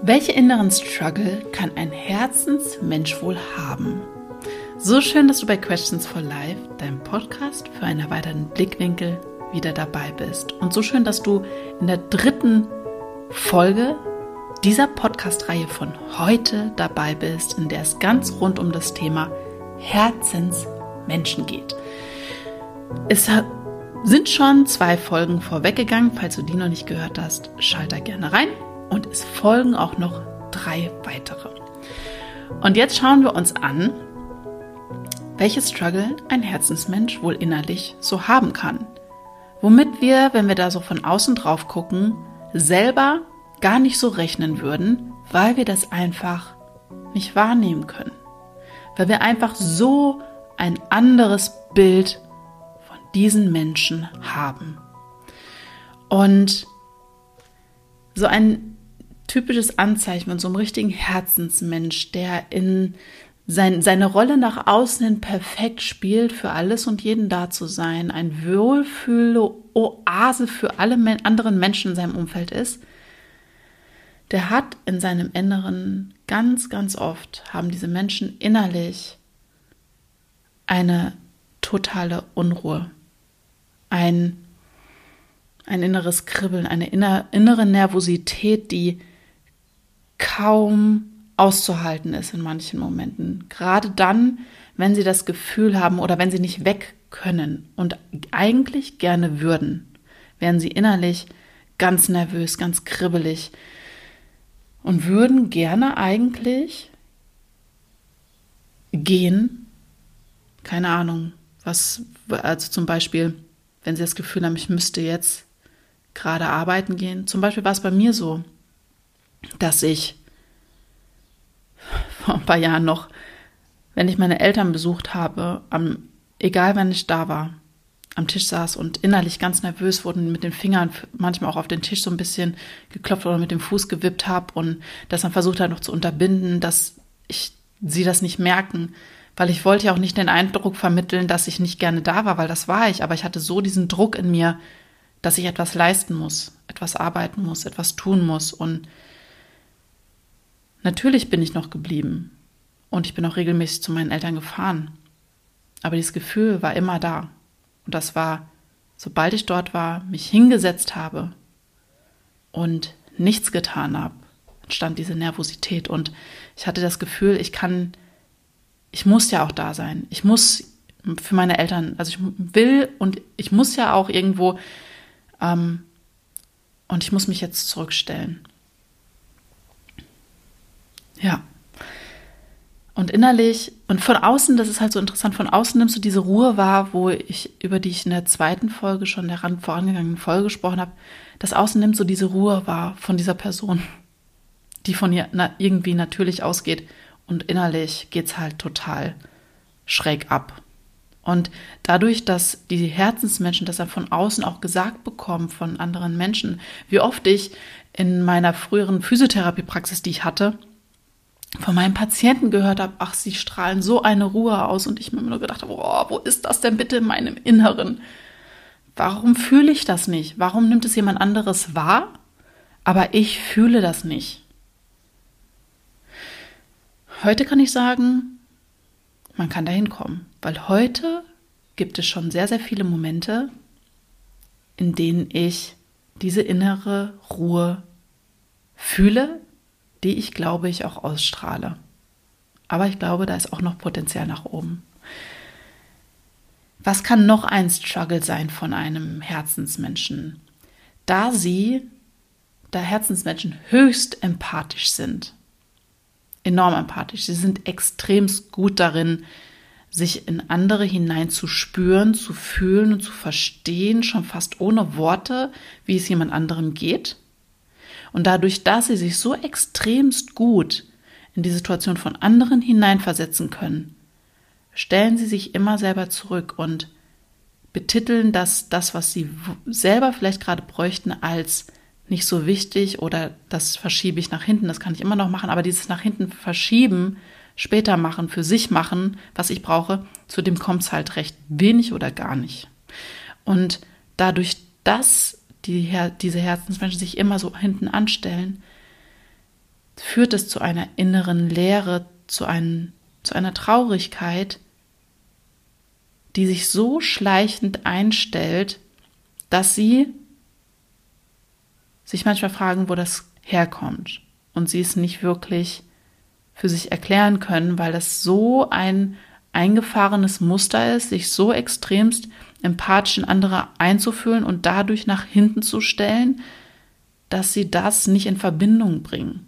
Welche inneren Struggle kann ein Herzensmensch wohl haben? So schön, dass du bei Questions for Life, deinem Podcast für einen erweiterten Blickwinkel, wieder dabei bist. Und so schön, dass du in der 3. Folge dieser Podcast-Reihe von heute dabei bist, in der es ganz rund um das Thema Herzensmenschen geht. Es sind schon 2 Folgen vorweggegangen. Falls du die noch nicht gehört hast, schalt da gerne rein. Und es folgen auch noch 3 weitere. Und jetzt schauen wir uns an, welche Struggle ein Herzensmensch wohl innerlich so haben kann. Womit wir, wenn wir da so von außen drauf gucken, selber gar nicht so rechnen würden, weil wir das einfach nicht wahrnehmen können. Weil wir einfach so ein anderes Bild von diesen Menschen haben. Und so ein typisches Anzeichen von so einem richtigen Herzensmensch, der in seine Rolle nach außen hin perfekt spielt, für alles und jeden da zu sein, ein Wohlfühl-Oase für alle anderen Menschen in seinem Umfeld ist, der hat in seinem Inneren ganz, ganz oft, haben diese Menschen innerlich eine totale Unruhe, ein inneres Kribbeln, eine innere Nervosität, die kaum auszuhalten ist in manchen Momenten. Gerade dann, wenn sie das Gefühl haben oder wenn sie nicht weg können und eigentlich gerne würden, wären sie innerlich ganz nervös, ganz kribbelig und würden gerne eigentlich gehen. Keine Ahnung, also zum Beispiel, wenn sie das Gefühl haben, ich müsste jetzt gerade arbeiten gehen. Zum Beispiel war es bei mir so, dass ich vor ein paar Jahren noch, wenn ich meine Eltern besucht habe, egal wann ich da war, am Tisch saß und innerlich ganz nervös wurde und mit den Fingern manchmal auch auf den Tisch so ein bisschen geklopft oder mit dem Fuß gewippt habe und das dann versucht habe noch zu unterbinden, dass sie das nicht merken, weil ich wollte ja auch nicht den Eindruck vermitteln, dass ich nicht gerne da war, weil das war ich, aber ich hatte so diesen Druck in mir, dass ich etwas leisten muss, etwas arbeiten muss, etwas tun muss. Und natürlich bin ich noch geblieben und ich bin auch regelmäßig zu meinen Eltern gefahren. Aber dieses Gefühl war immer da. Und das war, sobald ich dort war, mich hingesetzt habe und nichts getan habe, entstand diese Nervosität. Und ich hatte das Gefühl, ich muss ja auch da sein. Ich muss für meine Eltern, also ich will und ich muss ja auch irgendwo, und ich muss mich jetzt zurückstellen. Ja. Und innerlich und von außen, das ist halt so interessant, von außen nimmst du diese Ruhe wahr, über die ich in der 2. Folge schon der vorangegangenen Folge gesprochen habe. Das Außen nimmt so diese Ruhe wahr von dieser Person, die von ihr irgendwie natürlich ausgeht. Und innerlich geht's halt total schräg ab. Und dadurch, dass die Herzensmenschen das dann von außen auch gesagt bekommen von anderen Menschen, wie oft ich in meiner früheren Physiotherapiepraxis, die ich hatte, von meinen Patienten gehört habe, ach, sie strahlen so eine Ruhe aus und ich mir nur gedacht habe, oh, wo ist das denn bitte in meinem Inneren? Warum fühle ich das nicht? Warum nimmt es jemand anderes wahr, aber ich fühle das nicht? Heute kann ich sagen, man kann da hinkommen, weil heute gibt es schon sehr, sehr viele Momente, in denen ich diese innere Ruhe fühle, die ich glaube, ich auch ausstrahle. Aber ich glaube, da ist auch noch Potenzial nach oben. Was kann noch ein Struggle sein von einem Herzensmenschen? Da Herzensmenschen höchst empathisch sind, enorm empathisch. Sie sind extremst gut darin, sich in andere hineinzuspüren, zu fühlen und zu verstehen, schon fast ohne Worte, wie es jemand anderem geht. Und dadurch, dass sie sich so extremst gut in die Situation von anderen hineinversetzen können, stellen sie sich immer selber zurück und betiteln das, was sie selber vielleicht gerade bräuchten, als nicht so wichtig oder das verschiebe ich nach hinten, das kann ich immer noch machen, aber dieses nach hinten verschieben, später machen, für sich machen, was ich brauche, zu dem kommt es halt recht wenig oder gar nicht. Und dadurch, dass diese Herzensmenschen sich immer so hinten anstellen, führt es zu einer inneren Leere, zu einer Traurigkeit, die sich so schleichend einstellt, dass sie sich manchmal fragen, wo das herkommt. Und sie es nicht wirklich für sich erklären können, weil das so ein eingefahrenes Muster ist, sich so extremst empathisch in andere einzufühlen und dadurch nach hinten zu stellen, dass sie das nicht in Verbindung bringen.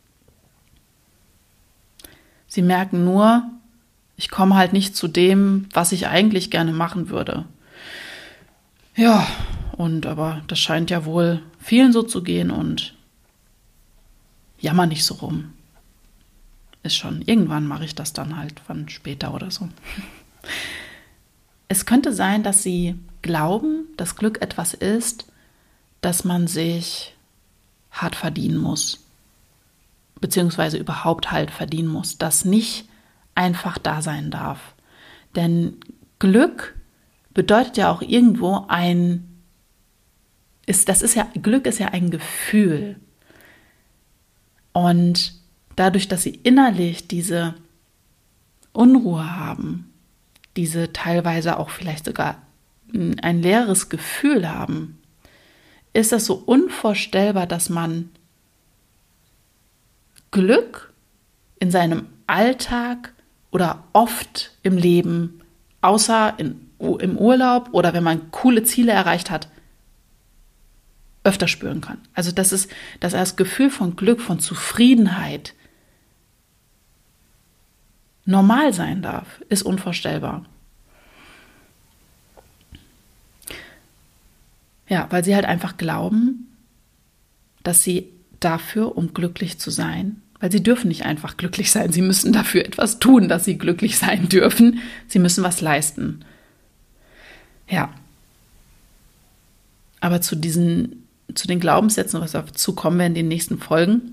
Sie merken nur, ich komme halt nicht zu dem, was ich eigentlich gerne machen würde. Ja, aber das scheint ja wohl vielen so zu gehen und jammer nicht so rum. Ist schon, irgendwann mache ich das dann halt, wann später oder so. Es könnte sein, dass sie glauben, dass Glück etwas ist, das man sich hart verdienen muss. Beziehungsweise überhaupt halt verdienen muss, das nicht einfach da sein darf. Denn Glück bedeutet ja auch irgendwo Glück ist ja ein Gefühl. Und dadurch, dass sie innerlich diese Unruhe haben, diese teilweise auch vielleicht sogar ein leeres Gefühl haben, ist das so unvorstellbar, dass man Glück in seinem Alltag oder oft im Leben, außer im Urlaub oder wenn man coole Ziele erreicht hat, öfter spüren kann. Also dass das Gefühl von Glück, von Zufriedenheit normal sein darf, ist unvorstellbar. Ja, weil sie halt einfach glauben, dass sie dafür, um glücklich zu sein, weil sie dürfen nicht einfach glücklich sein, sie müssen dafür etwas tun, dass sie glücklich sein dürfen. Sie müssen was leisten. Ja. Aber zu den Glaubenssätzen, was dazu kommen wir in den nächsten Folgen,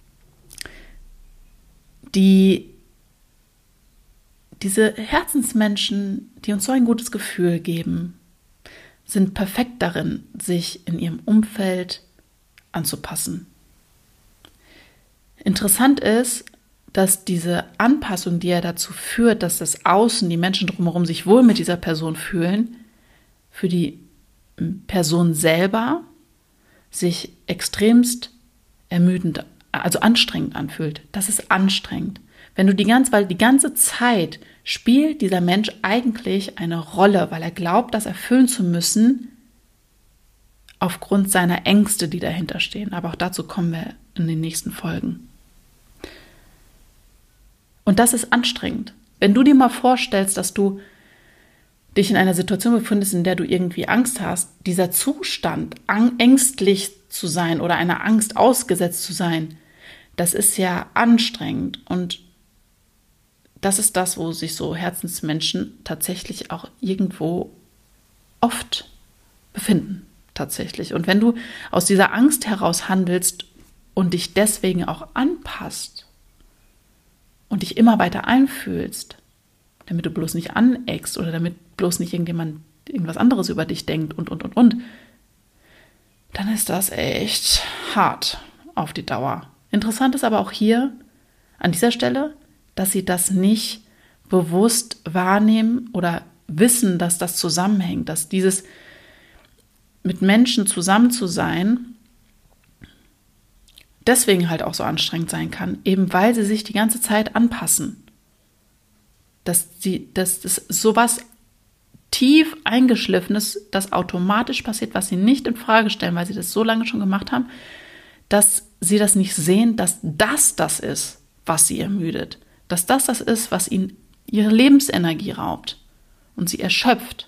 diese Herzensmenschen, die uns so ein gutes Gefühl geben, sind perfekt darin, sich in ihrem Umfeld anzupassen. Interessant ist, dass diese Anpassung, die ja dazu führt, dass das Außen, die Menschen drumherum sich wohl mit dieser Person fühlen, für die Person selber sich extremst ermüdend, also anstrengend anfühlt. Das ist anstrengend. Weil die ganze Zeit spielt dieser Mensch eigentlich eine Rolle, weil er glaubt, das erfüllen zu müssen, aufgrund seiner Ängste, die dahinter stehen. Aber auch dazu kommen wir in den nächsten Folgen. Und das ist anstrengend. Wenn du dir mal vorstellst, dass du dich in einer Situation befindest, in der du irgendwie Angst hast, dieser Zustand, ängstlich zu sein oder einer Angst ausgesetzt zu sein, das ist ja anstrengend. Und das ist das, wo sich so Herzensmenschen tatsächlich auch irgendwo oft befinden, tatsächlich. Und wenn du aus dieser Angst heraus handelst und dich deswegen auch anpasst und dich immer weiter einfühlst, damit du bloß nicht aneckst oder damit bloß nicht irgendjemand irgendwas anderes über dich denkt und, dann ist das echt hart auf die Dauer. Interessant ist aber auch hier an dieser Stelle, dass sie das nicht bewusst wahrnehmen oder wissen, dass das zusammenhängt, dass dieses mit Menschen zusammen zu sein deswegen halt auch so anstrengend sein kann, eben weil sie sich die ganze Zeit anpassen. Dass das sowas tief eingeschliffenes, das automatisch passiert, was sie nicht in Frage stellen, weil sie das so lange schon gemacht haben, dass sie das nicht sehen, dass das ist, was sie ermüdet. Dass das ist, was ihnen ihre Lebensenergie raubt und sie erschöpft.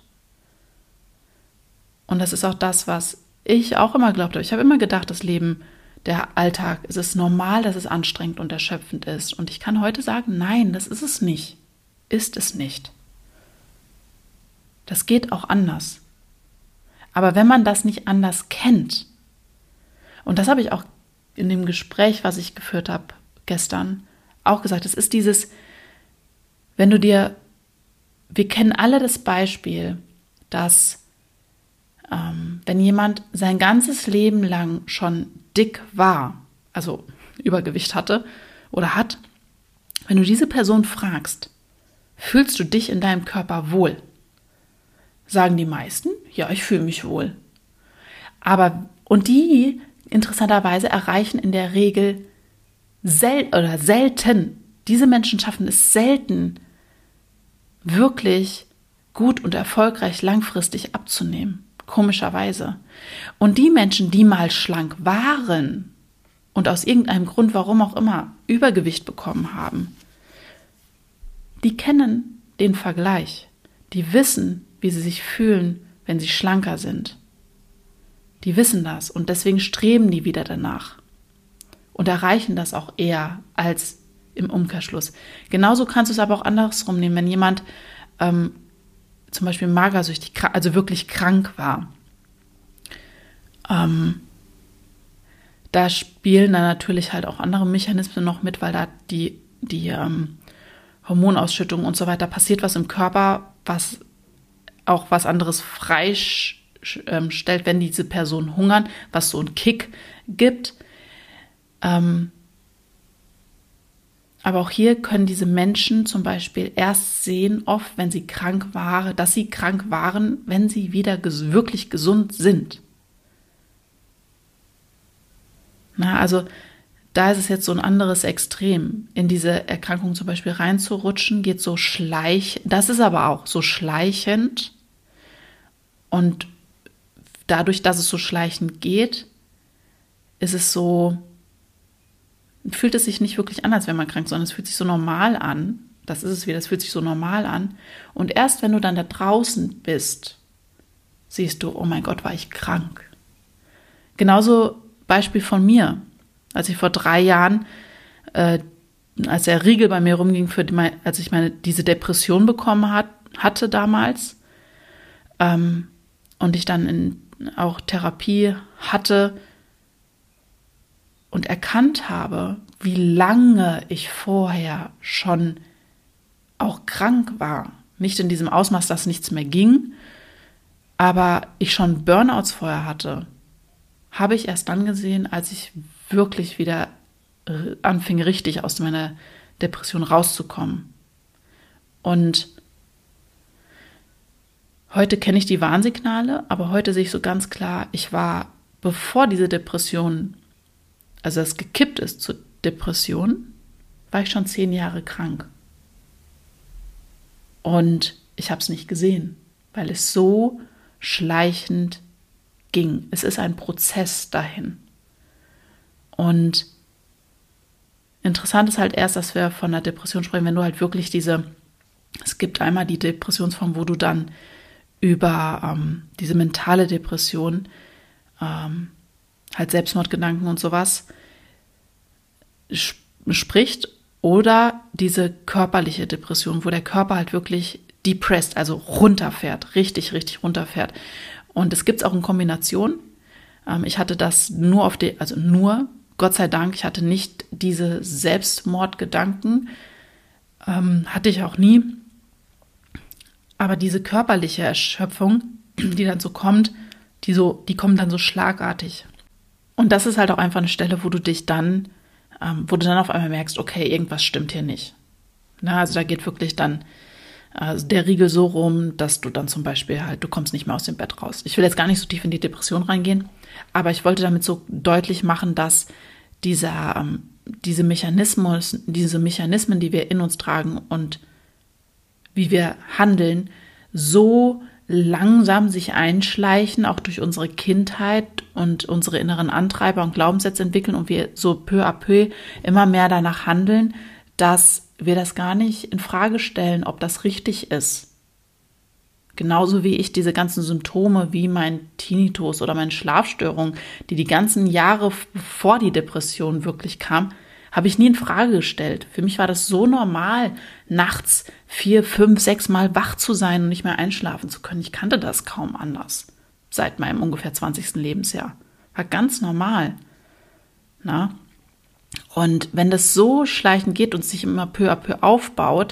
Und das ist auch das, was ich auch immer glaubt habe. Ich habe immer gedacht, das Leben, der Alltag, es ist normal, dass es anstrengend und erschöpfend ist. Und ich kann heute sagen, nein, das ist es nicht. Ist es nicht. Das geht auch anders. Aber wenn man das nicht anders kennt, und das habe ich auch in dem Gespräch, was ich geführt habe gestern, auch gesagt, es ist dieses, wir kennen alle das Beispiel, dass wenn jemand sein ganzes Leben lang schon dick war, also Übergewicht hatte oder hat, wenn du diese Person fragst, fühlst du dich in deinem Körper wohl? Sagen die meisten, ja, ich fühle mich wohl. Und die interessanterweise erreichen in der Regel selten, diese Menschen schaffen es selten, wirklich gut und erfolgreich langfristig abzunehmen. Komischerweise. Und die Menschen, die mal schlank waren und aus irgendeinem Grund, warum auch immer, Übergewicht bekommen haben, die kennen den Vergleich. Die wissen, wie sie sich fühlen, wenn sie schlanker sind. Die wissen das und deswegen streben die wieder danach und erreichen das auch eher als im Umkehrschluss. Genauso kannst du es aber auch andersrum nehmen, wenn jemand zum Beispiel magersüchtig, also wirklich krank war. Da spielen dann natürlich halt auch andere Mechanismen noch mit, weil da die Hormonausschüttung und so weiter passiert, was im Körper, was auch was anderes freistellt, wenn diese Personen hungern, was so einen Kick gibt. Aber auch hier können diese Menschen zum Beispiel erst sehen, oft, wenn sie krank waren, dass sie krank waren, wenn sie wieder wirklich gesund sind. Also da ist es jetzt so ein anderes Extrem. In diese Erkrankung zum Beispiel reinzurutschen, geht so das ist aber auch so schleichend. Und dadurch, dass es so schleichend geht, ist es so, fühlt es sich nicht wirklich an, als wenn man krank ist, sondern es fühlt sich so normal an. Das ist es wieder, es fühlt sich so normal an. Und erst wenn du dann da draußen bist, siehst du, oh mein Gott, war ich krank. Genauso Beispiel von mir, als ich vor 3 Jahren, als der Riegel bei mir rumging, als ich diese Depression bekommen hatte damals, und ich dann auch Therapie hatte und erkannt habe, wie lange ich vorher schon auch krank war. Nicht in diesem Ausmaß, dass nichts mehr ging, aber ich schon Burnouts vorher hatte, habe ich erst dann gesehen, als ich wirklich wieder anfing, richtig aus meiner Depression rauszukommen. Und heute kenne ich die Warnsignale, aber heute sehe ich so ganz klar, ich war, bevor diese Depression, also es gekippt ist zur Depression, war ich schon 10 Jahre krank. Und ich habe es nicht gesehen, weil es so schleichend ging. Es ist ein Prozess dahin. Und interessant ist halt erst, dass wir von der Depression sprechen, wenn du halt wirklich es gibt einmal die Depressionsform, wo du dann über diese mentale Depression, halt Selbstmordgedanken und sowas spricht, oder diese körperliche Depression, wo der Körper halt wirklich depressed, also runterfährt, richtig, richtig runterfährt. Und es gibt es auch in Kombination. Ich hatte das Gott sei Dank, ich hatte nicht diese Selbstmordgedanken, hatte ich auch nie. Aber diese körperliche Erschöpfung, die dann so kommt, die kommen dann so schlagartig. Und das ist halt auch einfach eine Stelle, wo du dann auf einmal merkst, okay, irgendwas stimmt hier nicht. Also da geht wirklich dann der Riegel so rum, dass du dann zum Beispiel halt, du kommst nicht mehr aus dem Bett raus. Ich will jetzt gar nicht so tief in die Depression reingehen, aber ich wollte damit so deutlich machen, dass diese Mechanismen, die wir in uns tragen und wie wir handeln, so langsam sich einschleichen, auch durch unsere Kindheit und unsere inneren Antreiber und Glaubenssätze entwickeln und wir so peu à peu immer mehr danach handeln, dass wir das gar nicht in Frage stellen, ob das richtig ist. Genauso wie ich diese ganzen Symptome wie mein Tinnitus oder meine Schlafstörung, die ganzen Jahre bevor die Depression wirklich kam, habe ich nie in Frage gestellt. Für mich war das so normal, nachts 4, 5, 6 Mal wach zu sein und nicht mehr einschlafen zu können. Ich kannte das kaum anders seit meinem ungefähr 20. Lebensjahr. War ganz normal. Und wenn das so schleichend geht und sich immer peu à peu aufbaut,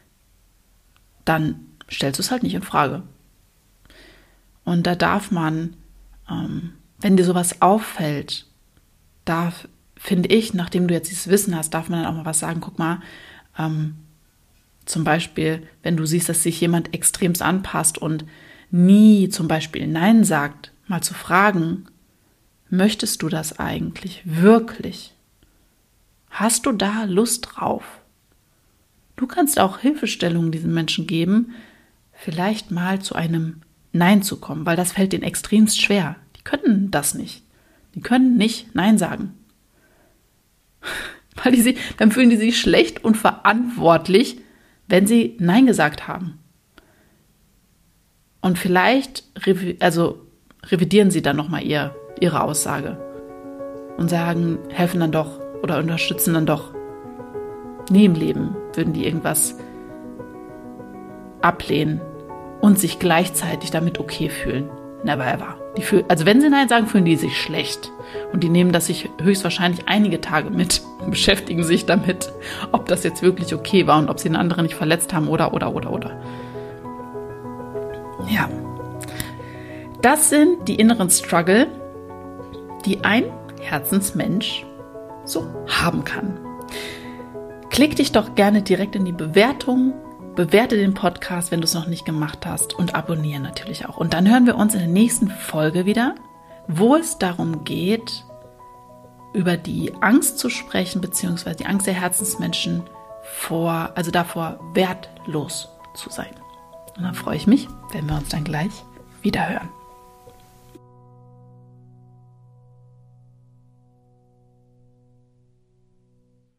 dann stellst du es halt nicht in Frage. Und da darf man, wenn dir sowas auffällt, finde ich, nachdem du jetzt dieses Wissen hast, darf man dann auch mal was sagen. Guck mal, zum Beispiel, wenn du siehst, dass sich jemand extremst anpasst und nie zum Beispiel Nein sagt, mal zu fragen, möchtest du das eigentlich wirklich? Hast du da Lust drauf? Du kannst auch Hilfestellungen diesen Menschen geben, vielleicht mal zu einem Nein zu kommen, weil das fällt denen extremst schwer. Die können das nicht. Die können nicht Nein sagen. Weil dann fühlen die sich schlecht und verantwortlich, wenn sie Nein gesagt haben. Und vielleicht revidieren sie dann nochmal ihre Aussage und sagen, helfen dann doch oder unterstützen dann doch. Nie im Leben würden die irgendwas ablehnen und sich gleichzeitig damit okay fühlen. Never ever. Also wenn sie Nein sagen, fühlen die sich schlecht. Und die nehmen das sich höchstwahrscheinlich einige Tage mit und beschäftigen sich damit, ob das jetzt wirklich okay war und ob sie den anderen nicht verletzt haben oder. Ja. Das sind die inneren Struggle, die ein Herzensmensch so haben kann. Klick dich doch gerne direkt in die Bewertung, bewerte den Podcast, wenn du es noch nicht gemacht hast und abonniere natürlich auch. Und dann hören wir uns in der nächsten Folge wieder, wo es darum geht, über die Angst zu sprechen, beziehungsweise die Angst der Herzensmenschen davor wertlos zu sein. Und dann freue ich mich, wenn wir uns dann gleich wieder hören.